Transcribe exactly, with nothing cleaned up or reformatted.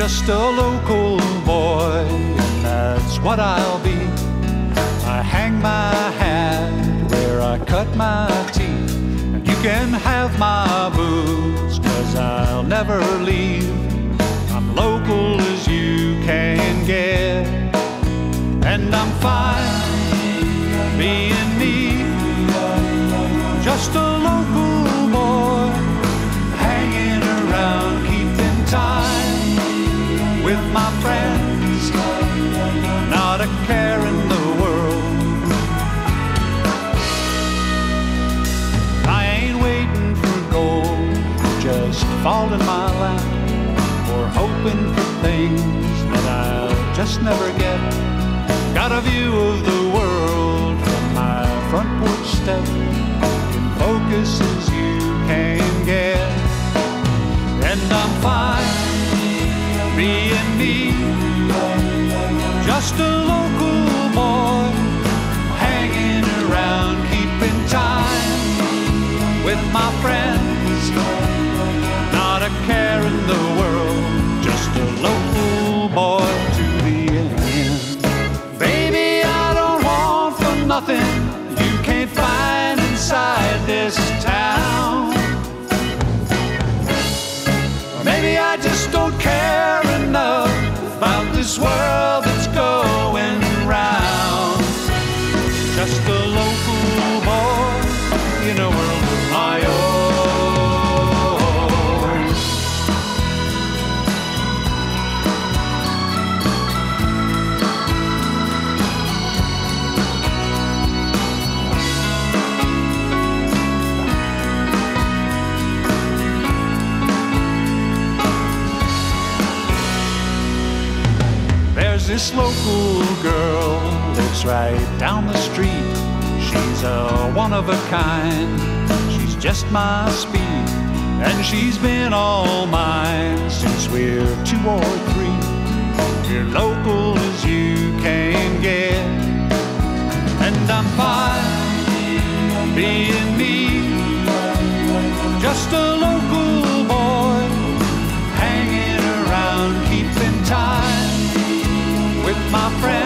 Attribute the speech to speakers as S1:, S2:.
S1: just a local boy, and that's what I'll be. I hang my hat where I cut my teeth, and you can have my boots, 'cause I'll never leave. I'm local as you can get, and I'm fine being me, just a local boy, hanging around, keeping time with my friends, not a care in the world. I ain't waiting for gold, just fall in my lap, or hoping for things that I'll just never get. Got a view of the world from my front porch step, in focus as you can get, and I'm fine being me, just a local boy, hanging around, keeping time with my friends, not a care in the world, just a local boy to the end. Baby, I don't want for nothing you can't find inside this town. Or maybe I just don't care enough about this world that's going round. Just a local boy in a world of my own. This local girl lives right down the street. She's a one of a kind, she's just my speed, and she's been all mine since we're two or three. You're local as you can get, and I'm fine being me, just a local boy, hanging around, keeping time with my friends.